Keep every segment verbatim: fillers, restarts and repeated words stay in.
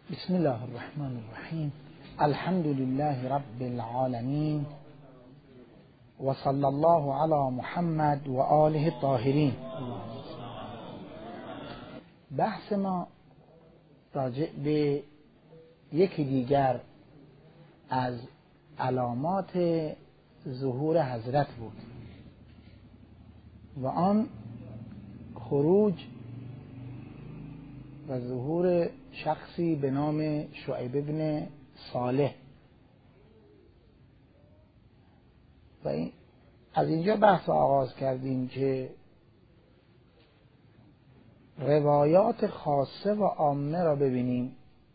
بسم الله الرحمن الرحیم. الحمد لله رب العالمین و صلی الله علی محمد و آله الطاهرین. بحث ما راجع به یکی دیگر از علامات ظهور حضرت بود و آن خروج و ظهور شخصی به نام شعیب بن صالح و این از اینجا بحث آغاز کردیم که روایات خاصه و عامه را ببینیم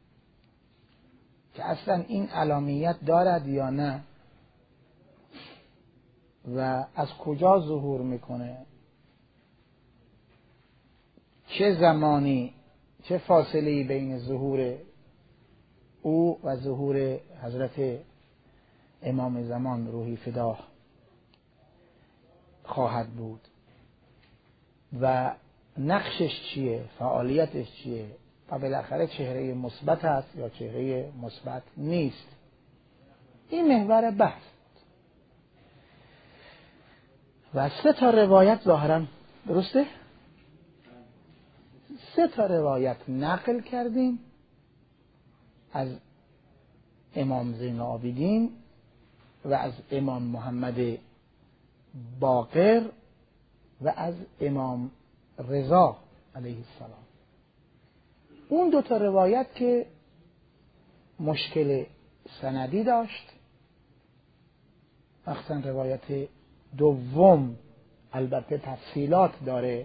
که اصلا این علامیت دارد یا نه و از کجا ظهور میکنه، چه زمانی، چه فاصله‌ای بین ظهور او و ظهور حضرت امام زمان روحی فداه خواهد بود و نقشش چیه، فعالیتش چیه و بالاخره چهره مثبت است یا چهره مثبت نیست. این محور بحث و سه تا روایت ظاهرا درسته؟ سه تا روایت نقل کردیم از امام زین العابدین و از امام محمد باقر و از امام رضا علیه السلام. اون دو تا روایت که مشکل سندی داشت، مخصوصا روایت دوم البته تفصیلات داره،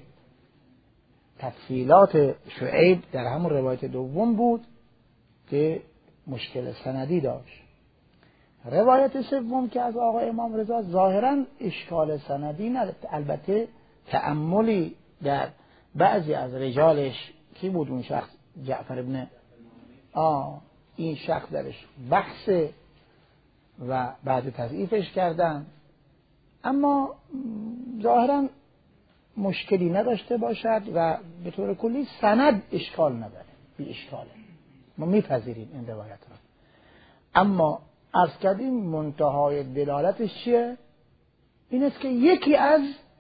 تفصیلات شعیب در همون روایت دوم بود که مشکل سندی داشت. روایت سوم که از آقا امام رضا ظاهرا اشکال سندی نداشت، البته تأملی در بعضی از رجالش، کی بود اون شخص؟ جعفر ابن آه این شخص درش بحث و بعد تضعیفش کردن، اما ظاهرا مشکلی نداشته باشد و به طور کلی سند اشکال نداره، بی اشکاله، ما میپذیریم این روایت را. اما عرض کردیم منتهای دلالتش چیه؟ این است که یکی از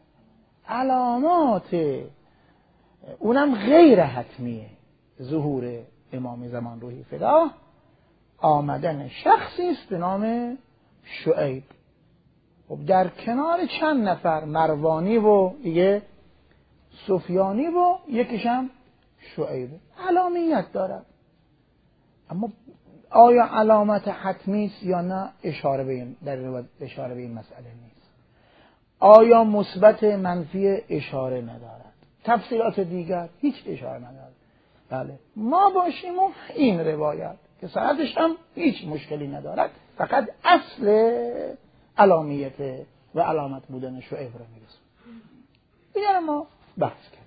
علامات اونم غیر حتمیه ظهور امام زمان روحی فداه آمدن شخصی است به نام شعیب. خب در کنار چند نفر، مروانی و دیگه سفیانی و یکیشم شعیب، علامیت دارد. اما آیا علامت حتمی است یا نه؟ اشاره به این در اشاره به این مسئله نیست. آیا مثبت منفی؟ اشاره ندارد. تفصیلات دیگر هیچ اشاره ندارد. بله ما باشیم و این روایت که سندش هم هیچ مشکلی ندارد، فقط اصل علامیت و علامت بودن شعیب را میرسون. این ما بحث کردیم.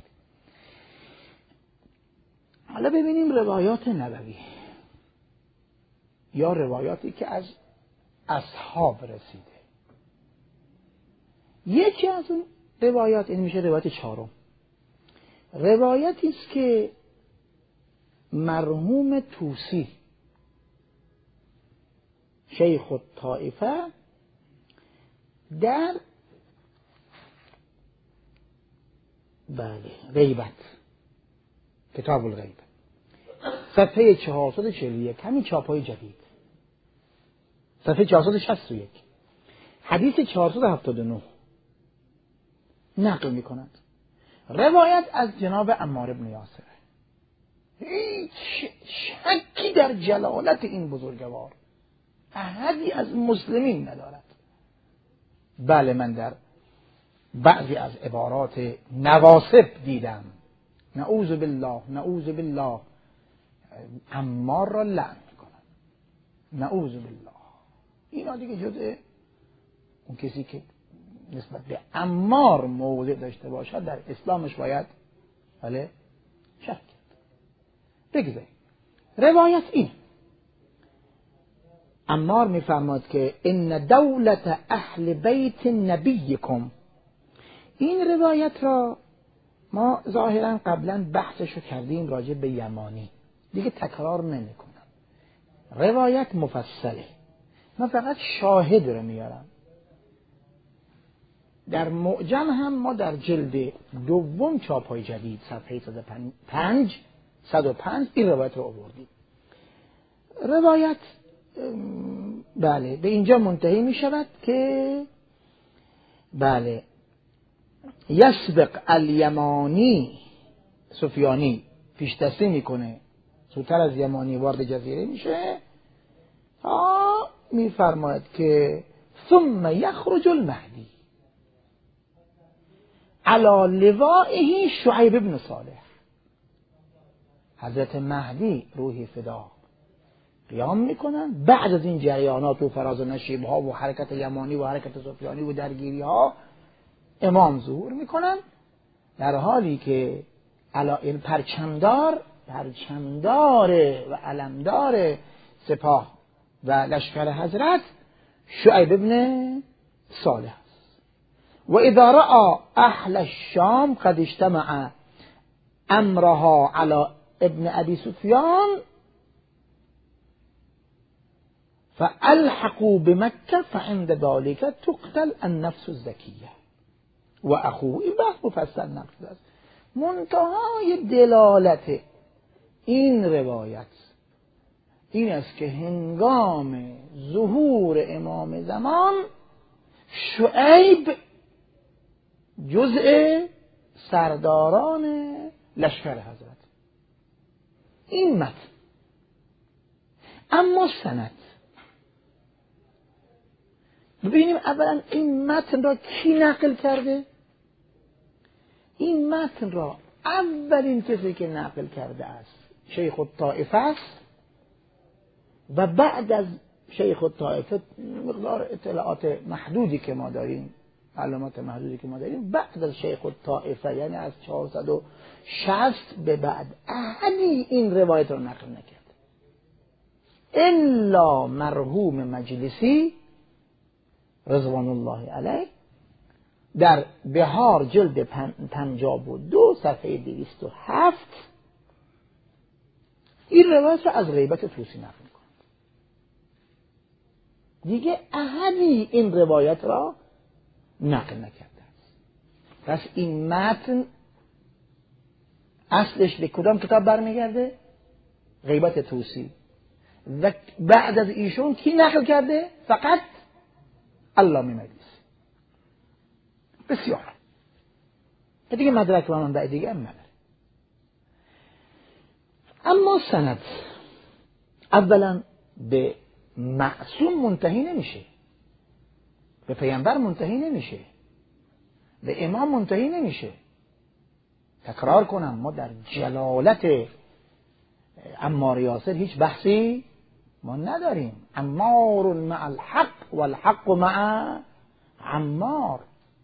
حالا ببینیم روایات نبوی یا روایاتی که از اصحاب رسیده. یکی از اون روایات این میشه روایت چهارم، روایتی است که مرحوم طوسی شیخ الطائفه در بله غیبت، کتاب الغیب، صفحه چهارصد و چهل و یک، همین چاپای جدید، صفحه چهارصد و شصت و یک، حدیث چهارصد و هفتاد و نه نقل می کند. روایت از جناب عمار بن یاسر. هیچ شکی در جلالت این بزرگوار احدی از مسلمین ندارد. بله من در بعضی از عبارات نواصب دیدم، نعوذ بالله نعوذ بالله، عمار را لعن میکنن، نعوذ بالله. اینا دیگه جزء اون کسی که نسبت به عمار موضع داشته باشد در اسلامش باید بله شک کرد. بگذاریم روایت این عمار میفرماد که ان دولت اهل بیت نبیکم. این روایت را ما ظاهرا قبلا بحثشو کردیم راجع به یمانی، دیگه تکرار نمی کنم. روایت مفصله. من فقط شاهد رو میارم. در معجم هم ما در جلد دوم چاپ‌های جدید صفحه صد و پنج صد و پنج این روایت رو آوردیم. روایت بله به اینجا منتهی می شود که بله یسبق الیمانی، سفیانی پیش دستی میکنه، زودتر از یمانی وارد جزیره میشه تا میفرماید که ثم یخرج المهدی علی لوائه شعیب بن صالح. حضرت مهدی روحی فدا قیام میکنن بعد از این جریانات و فراز و نشیب ها و حرکت یمانی و حرکت سفیانی و درگیری ها، امام ظهور میکنن در حالی که این پرچمدار پرچمدار و علمدار سپاه و لشکر حضرت شعیب ابن صالح است. و اذا رأى اهل الشام قد اجتمع امرها على ابن ابي سفيان فالحقوا بمكه فعند ذلك تقتل النفس الزكيه و اخوه. این بحث مفصل نقل است. منتهای دلالت این روایت این است که هنگام ظهور امام زمان شعیب جزء سرداران لشکر حضرت. این متن. اما سند، ببینیم اولا این متن را کی نقل کرده. این متن را اولین کسی که نقل کرده است شیخ الطائفه است و بعد از شیخ الطائفه مقدار اطلاعات محدودی که ما داریم، معلومات محدودی که ما داریم، بعد از شیخ الطائفه یعنی از چهارصد و شصت به بعد احدی این روایت را نقل نکرد الا مرحوم مجلسی رضوان الله علیه در بهار جلد پنجاب و دو صفحه دویست و هفت این روایت را از غیبت طوسی نقل می‌کند. دیگه احدی این روایت را نقل نکرده است. پس این متن اصلش به کدام کتاب برمیگرده؟ غیبت طوسی. و بعد از ایشون کی نقل کرده؟ فقط علامه مجلسی. بسیار. که دیگه مدرک و منبع دیگه هم نداره. اما سند اولا به معصوم منتهی نمیشه، به پیامبر منتهی نمیشه، به امام منتهی نمیشه. تکرار کنم ما در جلالت عمار یاسر هیچ بحثی ما نداریم. عمار مع الحق والحق مع عمار،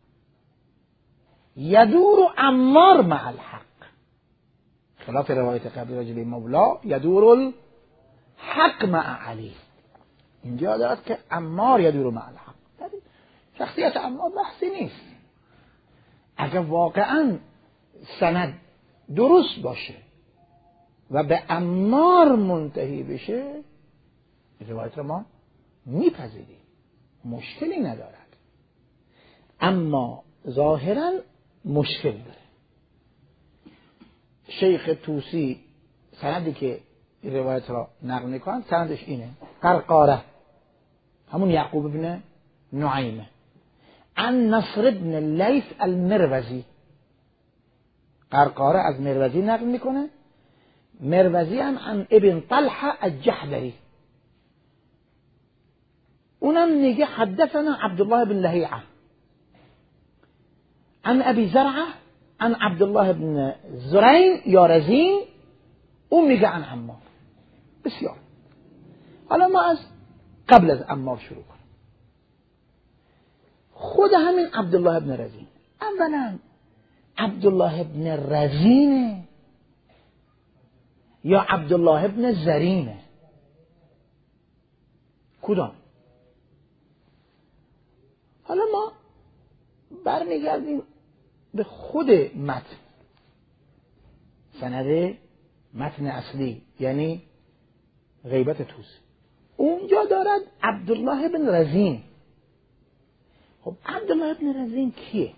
یدور عمار مع الحق، خلاف روایت قبلی راجع به مولا یدور الحق مع علی. اینجا دارد که عمار یدور مع الحق. شخصیت عمار بحثی نیست. اگر واقعا سند درست باشه و به عمار منتهی بشه روایت رو ما میپذیریم، مشکلی ندارد. اما ظاهرا مشکل داره. شیخ طوسی سندی که این روایت را نقل میکنند سندش اینه: قرقاره همون یعقوب ابن نعیمه عن نصر ابن لیث المروزی. قرقاره از مروزی نقل میکنه، مروزی هم عن ابن طلحه الجحدری، اونم میگه حدثنا عبدالله بن لهیعه عن ابی زرعه عن عبدالله بن زرین یا رزین، اون میگه عن عمار. بسیار. حالا ما از قبل از عمار شروع کنیم. خود همین عبدالله بن رزین، اولا عبدالله بن رزینه یا عبدالله بن زرینه؟ کدام؟ حالا ما برمیگردیم به خود متن، سند متن اصلی یعنی غیبت طوسی. اونجا دارد عبدالله بن رزین. خب عبدالله بن رزین کیه؟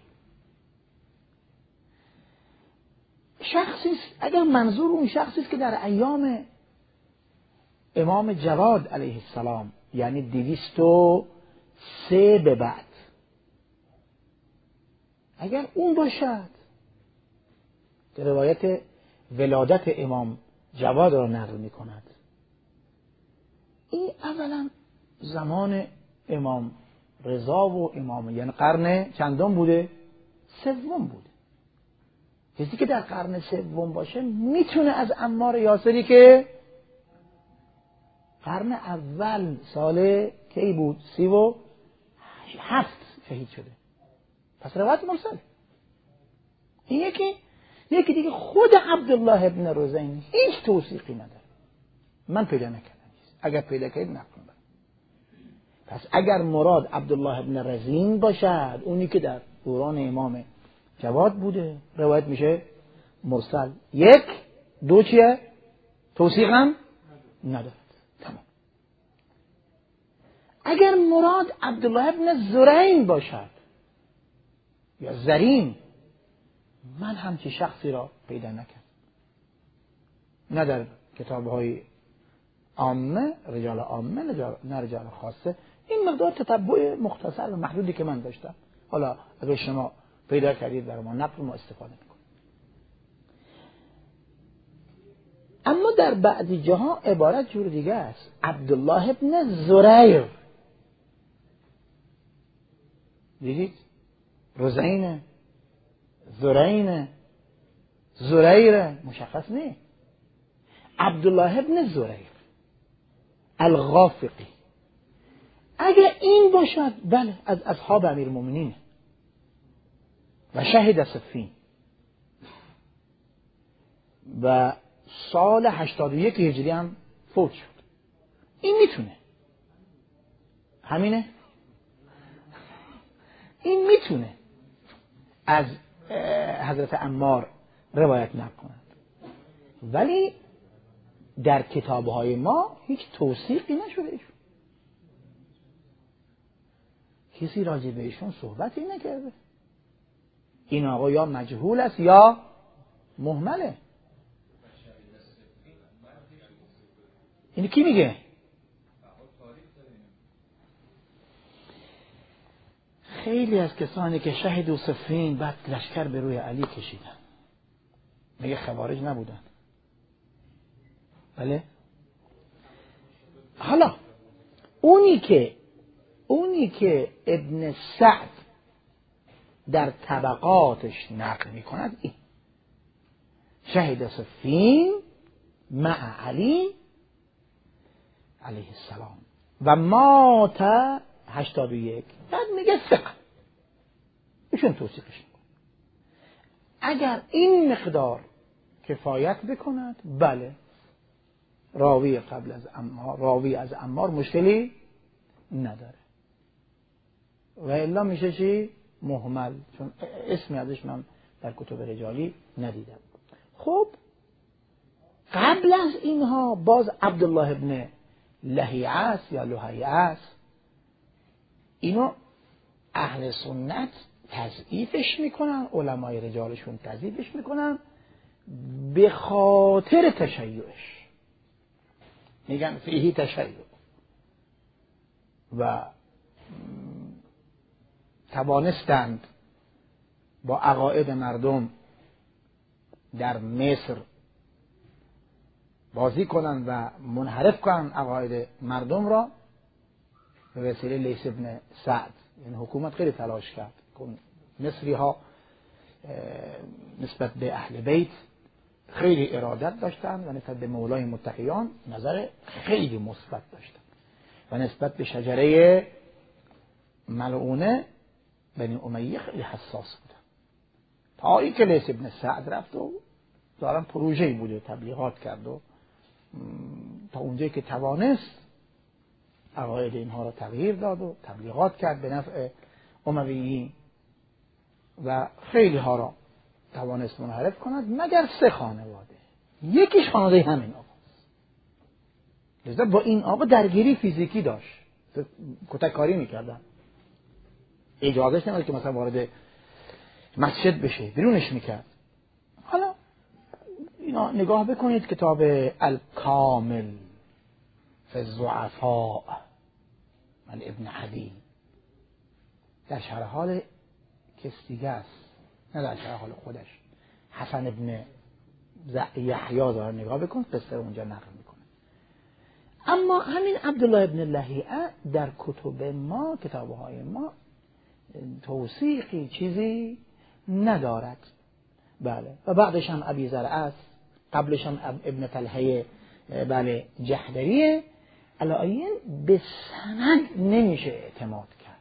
شخصی است، اگر منظور اون شخصی است که در ایام امام جواد علیه السلام، یعنی دویست و سه به بعد، اگر اون باشد که روایت ولادت امام جواد را نقل می کند، این اولا زمان امام رضا و امام، یعنی قرن چندم بوده؟ سوم بوده. کسی که در قرن سوم باشه میتونه از عمار یاسری که قرن اول سال کی بود؟ سی و هفت شهید شده. پس روایت مرسل. این یکی یکی دیگه خود عبدالله ابن رزین هیچ توثیقی نداره، من پیدا نکردم. اگر پیدا کردید نقل کنم. پس اگر مراد عبدالله ابن رزین باشد، اونی که در دوران امام جواد بوده، روایت میشه مرسل. یک دو چیه؟ توثیق هم نداره. تمام. اگر مراد عبدالله ابن زرین باشد یا زرین، من همچی شخصی را پیدا نکردم، نه در کتاب‌های عامه، رجال عامه، نه رجال خاصه. این مقدار تتبع مختصر و محدودی که من داشتم. حالا اگر شما پیدا کردید برای ما نقل، ما استفاده میکنیم. اما در بعضی جاها عبارت جور دیگه است. عبدالله ابن زریر، دیدید؟ رزینه، زرینه، زریره، مشخص نیست. عبدالله ابن زریر الغافقی، اگر این باشد بله از اصحاب امیرالمومنین و شهید صفین و سال هشتاد و یک هجری هم فوت شد. این میتونه، همینه، این میتونه از حضرت عمار روایت نکند، ولی در کتاب‌های ما هیچ توثیقی نشده ایشون. کسی راجع به ایشون صحبتی نکرده. این آقا یا مجهول است یا مهمله. این کی میگه؟ خیلی از کسانی که شهید و صفین بعد لشکر به روی علی کشیدن، میگه خوارج نبودن. بله. حالا اونی که اونی که ابن سعد در طبقاتش نقل میکند، این شهید صفین مع علی علیه السلام و مات هشتاد و یک، بعد میگه ثقه، ایشون توصیفش میکنه. اگر این مقدار کفایت بکند، بله راوی قبل از عمار، راوی از عمار مشکلی نداره، و الا میشه چی؟ مهمل، چون اسمی ازش من در کتب رجالی ندیدم. خب قبل از اینها باز عبدالله ابن لهیعه یا لهیعه، اینو اهل سنت تضعیفش میکنن، علمای رجالشون تضعیفش میکنن به خاطر تشیعش، میگن فیهی تشیع و توانستند با عقاید مردم در مصر بازی کنن و منحرف کنن عقاید مردم را به وسیله لیث ابن سعد. این حکومت خیلی تلاش کرد. مصری ها نسبت به اهل بیت خیلی ارادت داشتن و نسبت به مولای متقیان نظر خیلی مثبت داشتن و نسبت به شجره ملعونه بنی امیه خیلی حساس بودن، تا این که لیث ابن سعد رفت و دارن پروژه‌ای بوده تبلیغات کرد و تا اونجایی که توانست عقاید اینها را تغییر داد و تبلیغات کرد به نفع امویین و خیلی ها را توانست منحرف کند، مگر سه خانواده. یکیش خانواده همین آقاست لذا با این آقا درگیری فیزیکی داشت، کتککاری میکردن، اجازهش نمیداد که مثلا وارد مسجد بشه، بیرونش میکرد. حالا اینا نگاه بکنید کتاب الکامل فی الضعفاء من ابن عدی، در شرح حال کسی دیگه است، نه در شرح حال خودش. حسن ابن یحیی داره، نگاه بکن قصه اونجا نقل میکنه. اما همین عبدالله ابن لهیعه در کتب ما، کتابهای ما توثیقی چیزی ندارد. بله. و بعدش هم ابی زرع است، قبلش هم ابن طلحه بله جحدریه. علایین به سند نمیشه اعتماد کرد،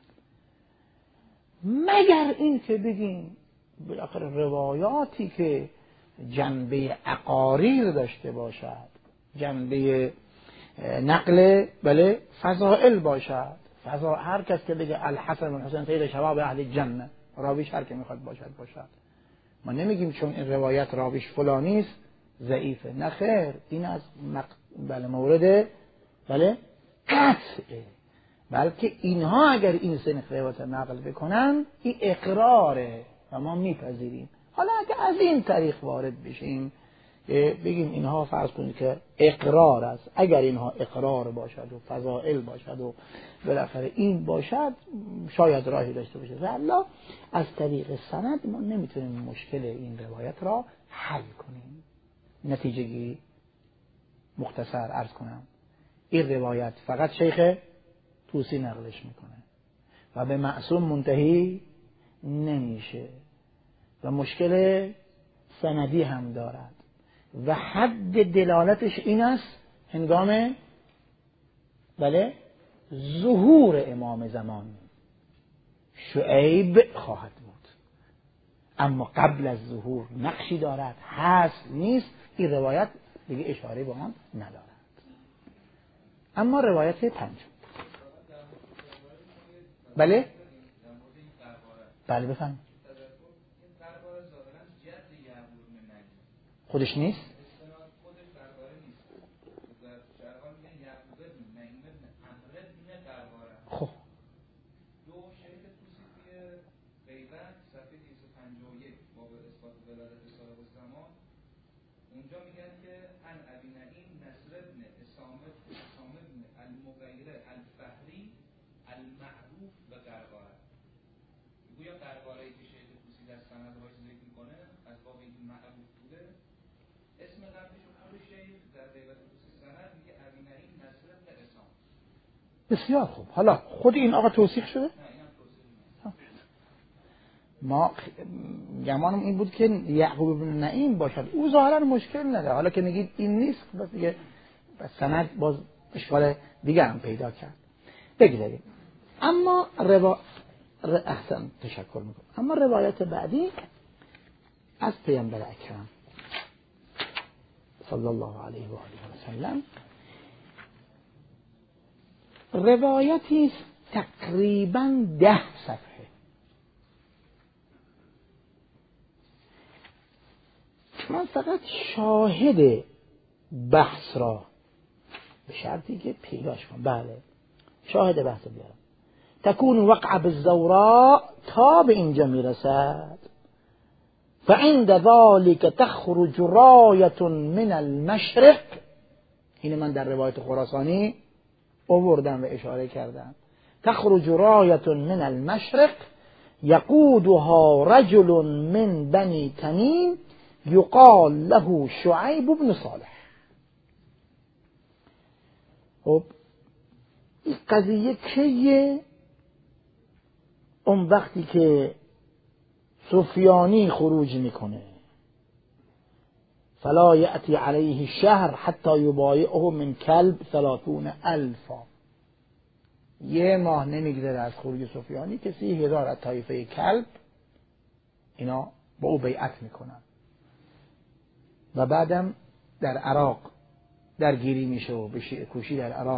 مگر این که بگیم بالاخره روایاتی که جنبه اقاریر داشته باشد، جنبه نقل بله فضائل باشد. فضا هر کس که بگه الحسن و الحسین سید شباب اهل جنه، راویش هر که میخواد باشد باشد. ما نمیگیم چون این روایت راویش فلانی است ضعیفه، نه خیر، این از مق... بله مورد بله قطعه، بلکه اینها اگر این سنخ روایت نقل بکنن این اقراره و ما میپذیریم. حالا اگر از این طریق وارد بشیم بگیم اینها فرض کنید که اقرار است، اگر اینها اقرار باشد و فضائل باشد و بالاخره این باشد شاید راهی داشته باشه. والله از طریق سند ما نمیتونیم مشکل این روایت را حل کنیم. نتیجه گیری مختصر عرض کنم، این روایت فقط شیخ طوسی نقلش میکنه و به معصوم منتهی نمیشه و مشکل سندی هم دارد و حد دلالتش این است هنگام بله ظهور امام زمان شعیب خواهد بود، اما قبل از ظهور نقشی دارد هست نیست، این روایت دیگه اشاره به آن ندارد. اما روایت پنج بله بله بفهم خودش نیست خب اونجا میگن که ان ابی نعیم نصر ابن اسام اسام ابن المغیره الفهری المعروف به قرقاره. میگویا قرقاره‌ای که شیخ طوسی در سندهاش ذکر میکنه از باب این معروف بوده، اسم قبلش خود شیخ در روایت طوسی سند میگه ابی نعیم نصر ابن اسام. بسیار خوب. حالا خود این آقا توثیق شده؟ ما گمانم این بود که یعقوب بن نعیم باشد، او ظاهرا مشکل نداره. حالا که میگید این نیست بس دیگه سند باز اشکال دیگه هم پیدا کرد. بگذاریم. اما روا احسن تشکر میکنم. اما روایت بعدی از پیامبر اکرم صلی الله علیه و آله و سلم، روایتی تقریبا ده صفحه. من فقط شاهد بحث را به شرطی که پیداش کنم، بله شاهد بحث بیارم. تکون وقع بالزوراء تا به اینجا میرسد، فعند ذلك تخرج رایة من المشرق. اینو من در روایت خراسانی آوردم و اشاره کردم. تخرج رایة من المشرق یقودها رجل من بنی تمیم یقال له شعیب بن صالح. خب این قضیه کیه؟ اون وقتی که سفیانی خروج میکنه، فلا یأتی علیه شهر حتی یبایعه من کلب ثلاثون الفا. یه ماه نمیگذره از خروج سفیانی که سی هزار از طایفه کلب اینا با او بیعت میکنن و بعدم در عراق درگیری میشه و به شیعه کوشی در عراق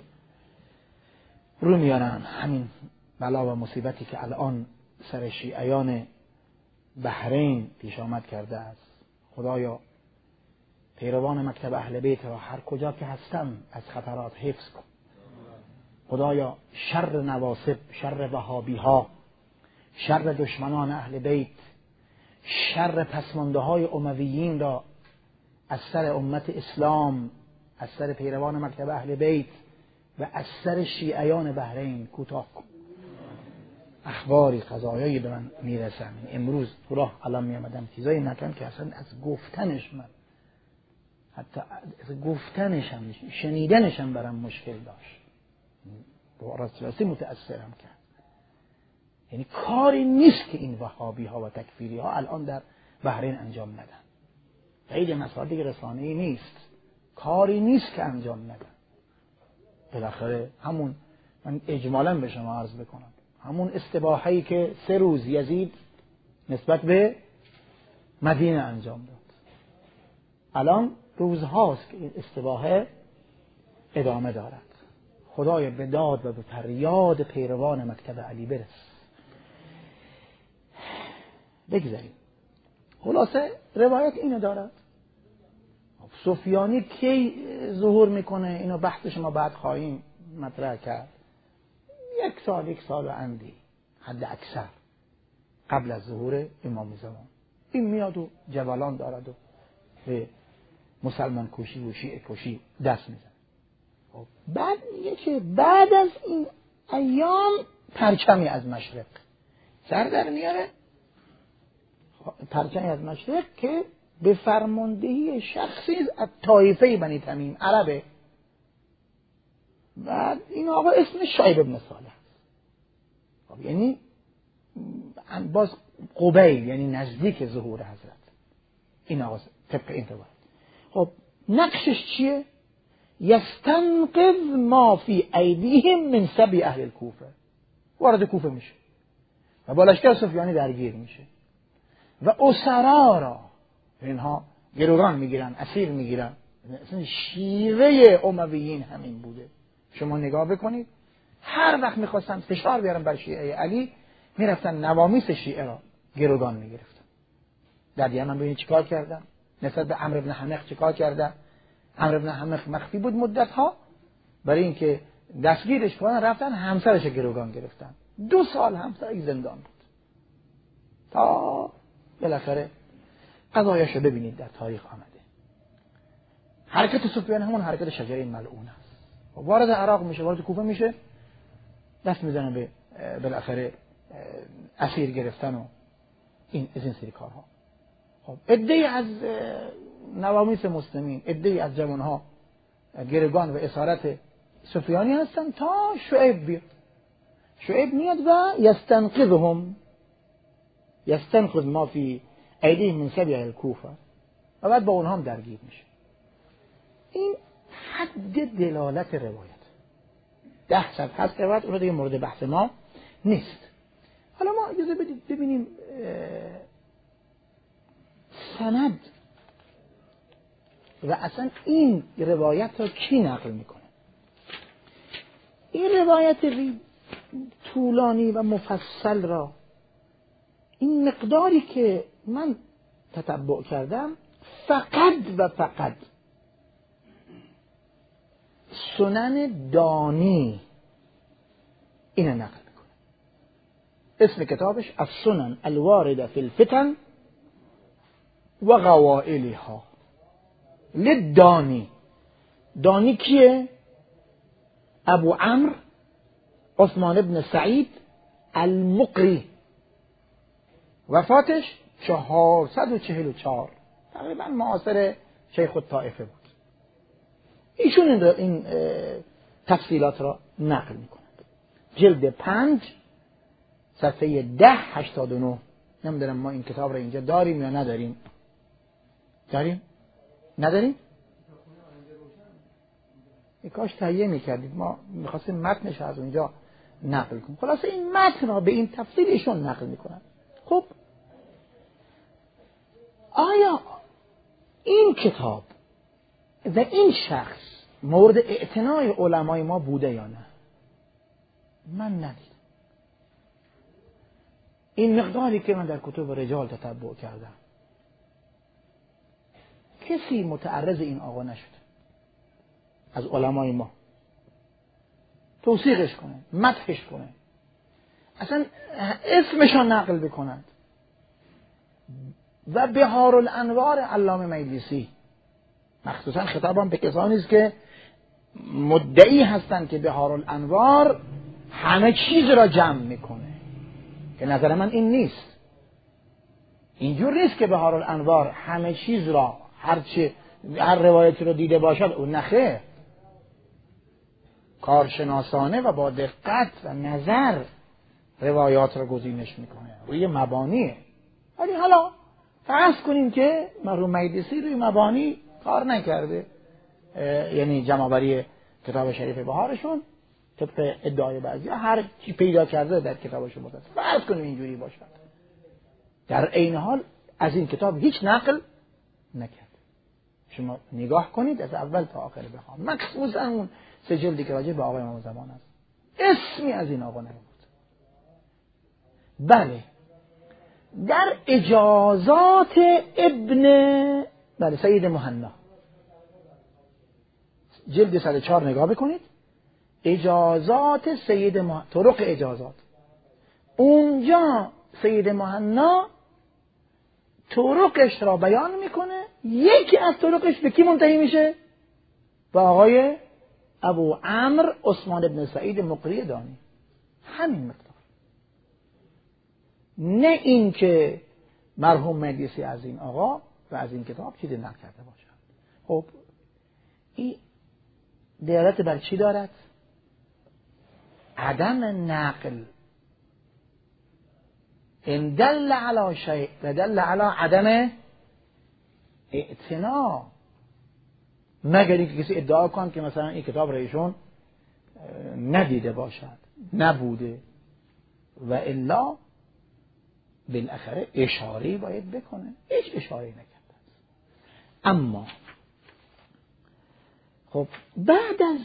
رو میارن. همین بلا و مصیبتی که الان سر شیعیان بحرین پیش آمد کرده است. خدایا پیروان مکتب اهل بیت را هر کجا که هستم از خطرات حفظ کن. خدایا شر نواصب، شر وهابی ها، شر دشمنان اهل بیت، شر پسمانده های امویین را از سر امت اسلام، از سر پیروان مکتب اهل بیت و از سر شیعیان بحرین کوتاه کن. اخباری قضایایی به من میرسن امروز تو راه الان میامدم چیزایی نکن که اصلا از گفتنش من حتی از گفتنش هم شنیدنش هم برام مشکل داشت، با راستی متأثرم کرد. یعنی کاری نیست که این وهابی ها و تکفیری ها الان در بحرین انجام ندن. خیلی مسائل رسانه‌ای نیست، کاری نیست که انجام ندن. بالاخره همون، من اجمالاً به شما عرض بکنم، همون استباحه‌ای که سه روز یزید نسبت به مدینه انجام داد، الان روزهاست که این استباحه ادامه دارد. خدای به داد و به فریاد پیروان مکتب علی برس. بگذاریم. خلاصه روایت اینو دارد. سفیانی کی ظهور میکنه؟ اینو بحثش ما بعد خواهیم مطرح کرد. یک سال یک سال و اندی حد اکثر قبل از ظهور امام زمان این میاد و جولان دارد و به مسلمان کشی و شیعه کشی دست میزنه. بعد میگه که بعد از این ایام پرچمی از مشرق سر در میاره، پرچمی از مشرق که به فرماندهی شخصی از طایفه بنی تمیم عربه. بعد این آقا اسمش شعیب بن صالح، یعنی باز قبیل، یعنی نزدیک ظهور حضرت. این آقا طبق این روایت. خب نقشش چیه؟ یستنقذ ما فی ایدیهم من سبی اهل الکوفه. وارد کوفه میشه و با لشکر سفیانی درگیر میشه و اسرا را اینها گروگان میگیرن، اسیر میگیرن. اصلا شیوه امویین همین بوده. شما نگاه بکنید، هر وقت میخواستن فشار بیارن بر شیعه علی میرفتن نوامیس شیعه را گروگان میگرفتن. در یمن ببینید چیکار کردن نسبت به عمرو بن حمق، چیکار کردن. عمرو بن حمق مخفی بود مدت ها، برای اینکه دستگیرش کنن رفتن همسرش گروگان گرفتن. دو سال همسرش زندان بود تا بالاخره قضایاشو ببینید در تاریخ آمده. حرکت سفیان همون حرکت شجره ملعون است. وارد عراق میشه، وارد کوفه میشه، دست میزنه به بالاخره اسیر گرفتن و این از این سری کارها. خب عده‌ای از نوامیس مسلمین، عده‌ای از جوانها گروگان و اسارت سفیانی هستن تا شعیب بیاد. شعیب میاد و یستنقذهم، یستنقذ ما فی ایدیهم من سبی الکوفه، و بعد با اونها هم درگیر میشه. این حد دلالت روایت. ده صد هست روایت، اون دیگه مورد بحث ما نیست. حالا ما اجازه بدید ببینیم سند و اصلا این روایت را کی نقل میکنه. این روایت طولانی و مفصل را این مقداری که من تتبع کردم فقط و فقط سنن دانی این نقل میکنه. اسم کتابش السنن الوارده فی الفتن و قوائلها للدانی. دانی کیه؟ ابو عمرو عثمان بن سعید المقری، وفاتش چهارصد و چهل و چهار، تقریبا معاصر شیخ الطائفه بود. ایشون این تفصیلات را نقل میکنند. جلد پنج صفحه ده هشتاد و نه. نمیدونم ما این کتاب را اینجا داریم یا نداریم. داریم؟ نداریم؟ یک کاش تهیه میکردید، ما میخواستیم متنش از اونجا نقل کنیم. خلاصه این متن را به این تفصیل ایشون نقل میکنند. خب آیا این کتاب و این شخص مورد اعتنای علمای ما بوده یا نه؟ من ندیدم. این مقداری که من در کتب رجال تتبع کردم کسی متعرض این آقا نشد از علمای ما توثیقش کنه، مدحش کنه، اصلا اسمشان نقل بکنند. و بهار الانوار علامه مجلسی مخصوصا خطابم به کسانی است که مدعی هستند که بهار الانوار همه چیز را جمع میکنه، که نظر من این نیست. اینجور نیست که بهار الانوار همه چیز را هر چه هر روایتی رو دیده باشد اون نخیر، کارشناسانه و با دقت و نظر روایات را گزینش میکنه، روی مبانیه. ولی حالا فرض کنیم که مرحوم مجلسی روی مبانی کار نکرده، یعنی جمع‌آوری کتاب شریف بهارشون طبق ادعای بعضیا هر کی پیدا کرده در کتابشون بوده، فرض کنیم اینجوری باشد، در عین حال از این کتاب هیچ نقل نکرد. شما نگاه کنید از اول تا آخر بخوام، مخصوصا اون سه جلدی که راجع به آقای امام زمان است، اسمی از این آقا نبود. بله در اجازات ابن بله سید مهنا جلد صد و چهار نگاه بکنید، اجازات سید مهنا، طرق اجازات، اونجا سید مهنا طرقش را بیان میکنه. یکی از طرقش به کی منتهی میشه؟ به آقای ابو عمرو عثمان بن سعید مقری دانی. همین مقدار، نه این که مرحوم مجلسی از این آقا و از این کتاب چیزی نقل کرده باشد. خب این دلالت بر چی دارد؟ عدم نقل ان دل علی شیء و دل علی عدم اعتنا، مگر اینکه کسی ادعا کنه که مثلا این کتاب را ایشون ندیده باشد، نبوده، و الا بالاخره اشاره باید بکنه. هیچ اشاره نکرده. اما خب بعد از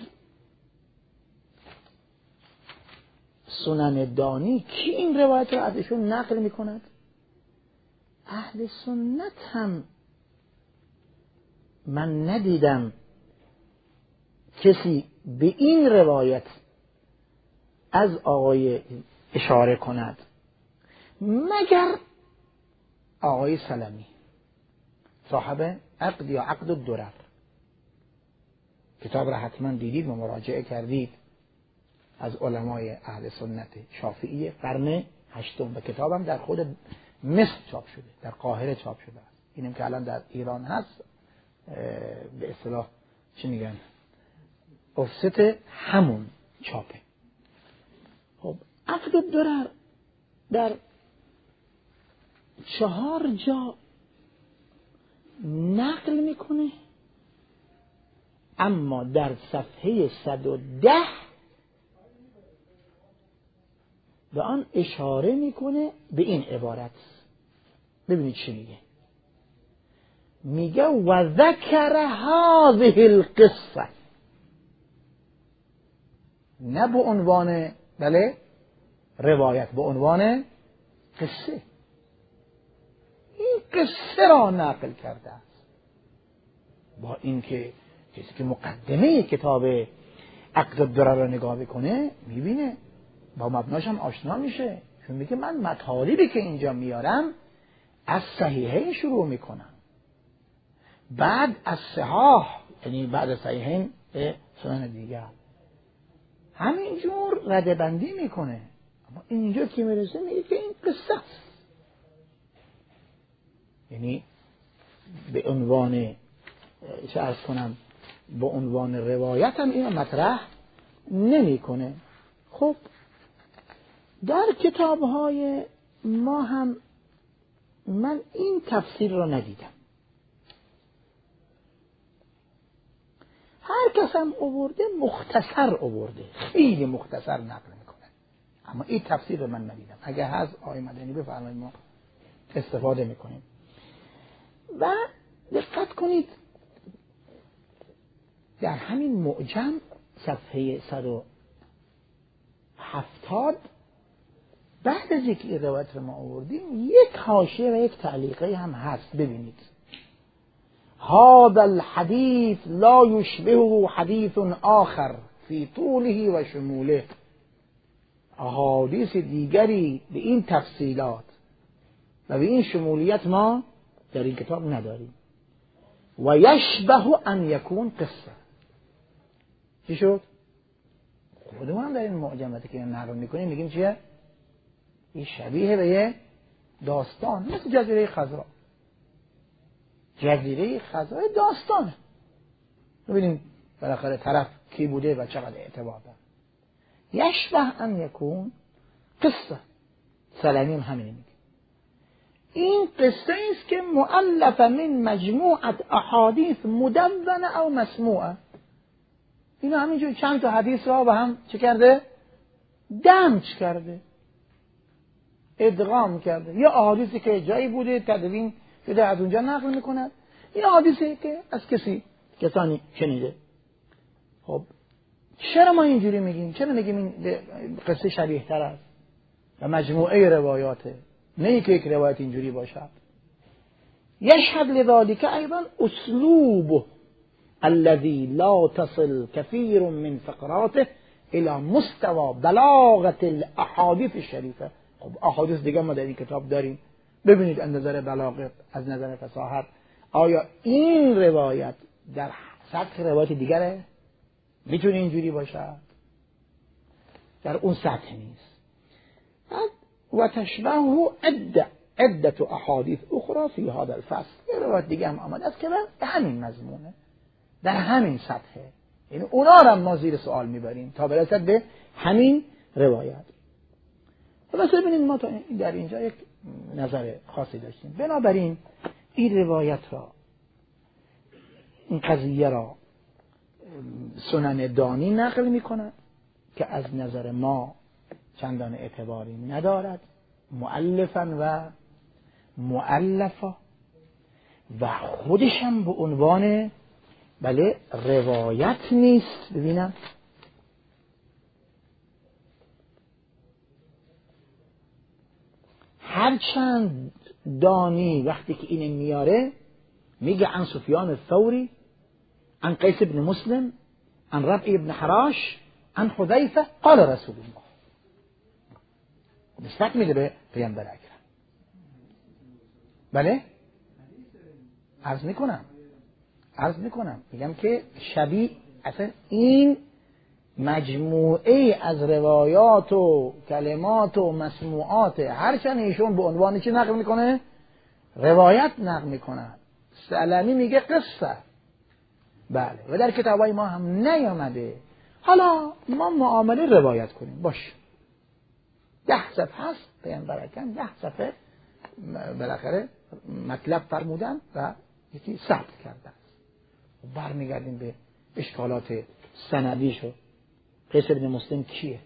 سنن دانی کی این روایت را ازشون نقل میکند؟ اهل سنت هم من ندیدم کسی به این روایت از آقای اشاره کند مگر آقای سلمی صاحب عقد یا عقد الدرر. کتاب را حتما دیدید و مراجعه کردید، از علمای اهل سنت شافعی قرن هشتم، و کتابم در خود مصر چاپ شده، در قاهره چاپ شده است. اینم که الان در ایران هست به اصطلاح چی میگن افست همون چاپه. خب عقد الدرر در چهار جا نقل میکنه، اما در صفحه صد و ده به آن اشاره میکنه به این عبارت. ببینید چی میگه. میگه و ذکر هذه القصه، نه به عنوان بله روایت، به عنوان قصه. این قصه را نقل کرده است، با اینکه کسی که مقدمه کتاب عقد الدرر را نگاه بکنه میبینه با مبناش هم آشنا میشه، چون میگه من مطالبی که اینجا میارم از صحیحین شروع میکنم، بعد از صحاح، یعنی بعد از صحیحین به سنن دیگر، همینجور رده بندی میکنه. اما اینجا که میرسه میگه که این قصه است، یعنی به عنوان چه عرض کنم به عنوان روایت هم اینو مطرح نمیکنه. خب در کتاب‌های ما هم من این تفسیر را ندیدم. هر کس هم آورده مختصر آورده، خیلی مختصر نقل میکنه، اما این تفسیر رو من ندیدم. اگر هست آقای مدنی بفرمایید، ما استفاده میکنیم. و دقت کنید در همین معجم صفحه صد و هفتاد بعد از اینکه این روایت رو ما آوردیم یک حاشیه و یک تعلیقه هم هست. ببینید هذا الحديث لا يشبهه حديث آخر في طوله و شموله. احادیث دیگری به این تفصیلات و به این شمولیت ما در این کتاب نداریم. و یشبه ان یکون قصه. چی شد؟ خودمون هم در این معجماتی که نقل میکنیم میگیم چیه؟ این شبیه به یه داستان، مثل جزیره خضرا. جزیره خضرا داستانه. ببینیم بالاخره طرف کی بوده و چقدر اعتبار داره. یشبه ان یکون قصه. سلمیم همین میگه. این قصه است که مؤلف من مجموعت احادیث مدونه او مسموعه. اینا همینجور چند تا حدیث را با هم چه کرده؟ دمج کرده، ادغام کرده. یا احادیثی که جایی بوده تدوین شده از اونجا نقل میکنه، یا احادیثی که از کسی کسانی شنیده. خب چرا ما اینجوری میگیم؟ چرا میگیم این قصه شبیه تر است و مجموعه روایاته، نه اینکه یک روایت اینجوری باشد؟ یشهد لذلك ایضا اسلوبه الذي لا تصل كثير من فقراته الى مستوى بلاغه الاحاديث الشریفه. خب احادیث دیگه ما در این کتاب داریم، ببینید از نظر بلاغت، از نظر فصاحت، آیا این روایت در سطح روایت دیگره؟ میتونه اینجوری باشد؟ در اون سطح نیست. و تشبهه عده عده احادیث اخرى فی هذا الفصل. یه روایت دیگه هم آمده است که به همین مضمونه، در همین سطحه. یعنی اونا رو ما زیر سوال میبریم تا برسد به همین روایت. بس ببینید ما تا در اینجا یک نظر خاصی داشتیم. بنابراین این روایت را، این قضیه را سنن دانی نقل میکنند که از نظر ما چندان اعتباری ندارد، مؤلفا و مؤلفا، و خودش هم به عنوان بله روایت نیست. ببینم هرچند دانی وقتی که اینه میاره میگه عن سفیان الثوری عن قیس بن مسلم عن ربعی بن حراش عن حذیفه قال رسول الله. نسبت میده به پیامبر اکرم. بله عرض میکنم عرض میکنم میگم که شبیه اصلا این مجموعه از روایات و کلمات و مسموعات هرچند ایشون به عنوان چی نقل میکنه؟ روایت نقل میکنه. سلمی میگه قصه. بله و در کتابای ما هم نیامده حالا ما معامله روایت کنیم. باش ده صفحه هست پیامبر اکرم ده صفحه بالاخره مطلب فرمودن و یکی ثبت کرده است. برمیگردیم به اشکالات سندیشو. قیس بن مسلم کیه؟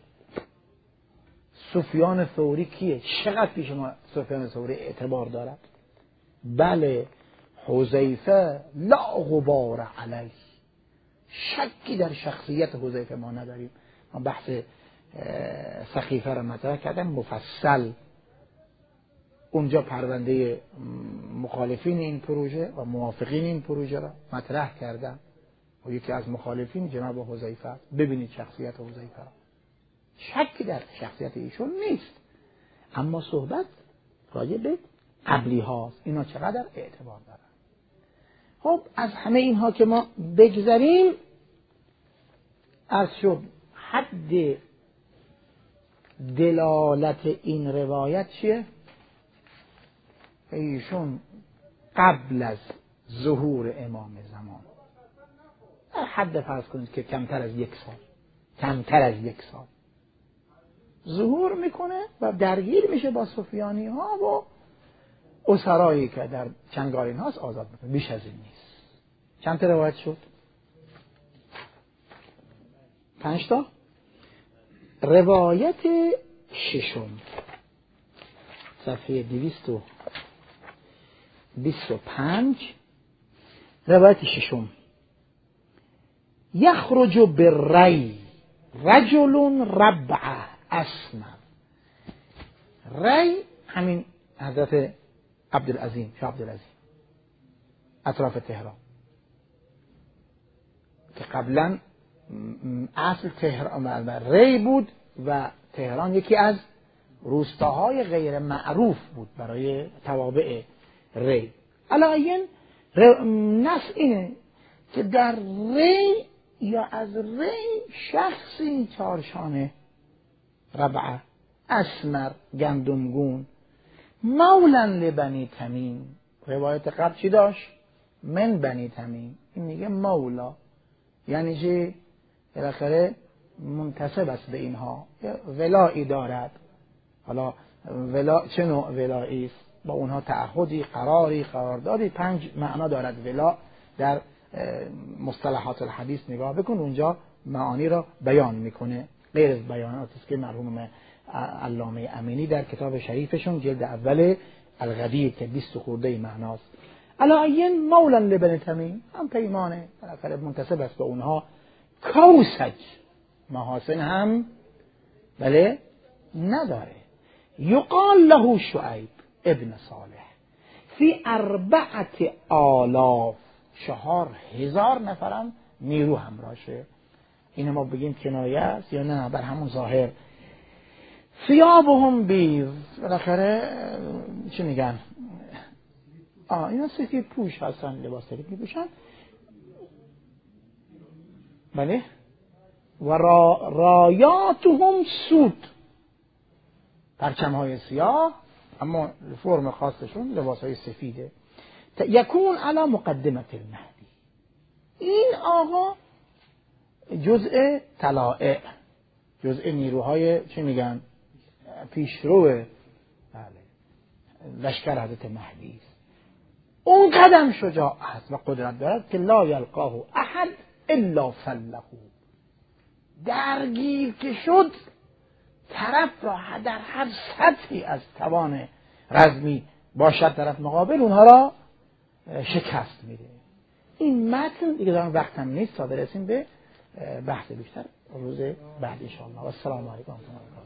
سفیان ثوری کیه؟ چقدر پیش ما سفیان ثوری اعتبار دارد؟ بله حذیفه لا غبار علیه، شکی در شخصیت حذیفه ما نداریم. ما بحث سقیفه را مطرح کردم مفصل، اونجا پرونده مخالفین این پروژه و موافقین این پروژه را مطرح کردم و یکی از مخالفین جناب حذیفه. ببینید شخصیت حذیفه، شکی در شخصیت ایشون نیست، اما صحبت راجع به قبلی هاست. اینا چقدر اعتبار دارن. خب از همه اینها که ما بگذریم، از شد حد دلالت این روایت چیه؟ ایشون قبل از ظهور امام زمان، در حد فرض کنید که کمتر از یک سال کمتر از یک سال ظهور میکنه و درگیر میشه با سفیانی ها و اسرایی که در چنگال هاست آزاد میکنه. بیش از این نیست. چند تا روایت شد؟ پنج تا. روایت ششم صفحه دویست و بیست و پنج. روایت ششم: یخرج بالری رجل ربع اسمر. ری همین حضرت عبدالعظیم شاه عبدالعظیم اطراف تهران. که قبلا اصل تهران ری بود و تهران یکی از روستاهای غیر معروف بود برای توابع ری. علاین نص اینه که در ری یا از ری شخصی چارشانه ربعه اسمر گندمگون مولن لبنی تمیم، روایت قبل چی داشت؟ من بنی تمیم، این میگه مولا یعنی چه؟ بالاخره منتسب است به اینها، ولایی دارد. حالا ولا چه نوع ولایی است؟ با اونها تعهدی، قراری، قراردادی، پنج معنا دارد ولا. در مصطلحات الحدیث نگاه بکن، اونجا معانی را بیان میکنه، غیر از بیاناتی است که مرحوم علامه امینی در کتاب شریفشون جلد اول الغدیر که بیست خورده معناست. علاین مولا لبنی تمیم، هم پیمانه، بالاخره منتسب است به اونها. کوسج محاسن هم بله نداره. یقال له شعیب ابن صالح فی اربعت آلاف، چهار هزار نفرم نیرو همراهشه. این ما بگیم کنایه است یا نه؟ بر همون ظاهر. ثیابهم بیض، بالاخره چی میگن؟ آه اینا سفید پوش هستن، لباس سفید میپوشن. بله. و را رایاتهم سود، پرچم های سیاه اما فرم خاصشون لباس های سفیده. یکون علی مقدمت المهدی، این آقا جزء طلائع، جزء نیروهای چی میگن پیشروه بله لشکر حضرت مهدی است. اون قدم شجاع است و قدرت دارد که لا یلقاه احد الا فله، درگیر که شد طرف را در هر سطحی از توان رزمی باشد طرف مقابل، اونها را شکست میده. این متن دیگه دارم وقتم نیست تا برسیم به بحث بیشتر روز بعد ان شاء الله. و السلام علیکم.